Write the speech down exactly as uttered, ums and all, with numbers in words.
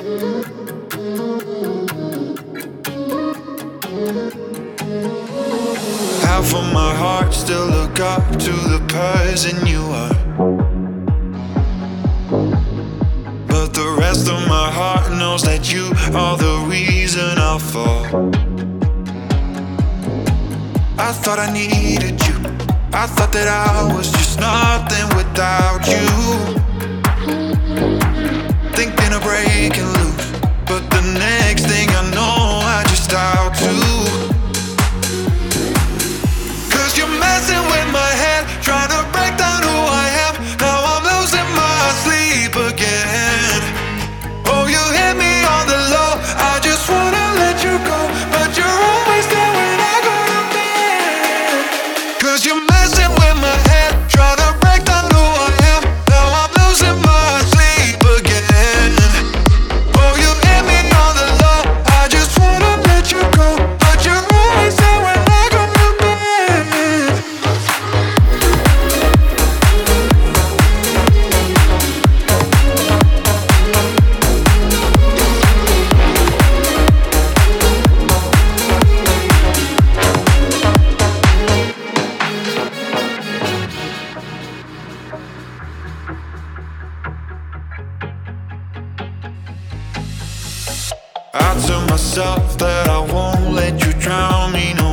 Half of my heart still look up to the person you are, but the rest of my heart knows that you are the reason I'll fall. I thought I needed you, I thought that I was just nothing without you. Thinking of breaking loose, but the next thing I know I just out to. Cause you're messing with my head, trying to break down who I am. Now I'm losing my sleep again. Oh, you hit me on the low, I just wanna let you go, but you're always there when I go to bed. Cause you're messing with my head, trying to break down who I am. Now I'm losing my sleep again. Oh, you hit me on the low, I just wanna let you go, but you're always there when I go to bed. I tell myself that I won't let you drown me no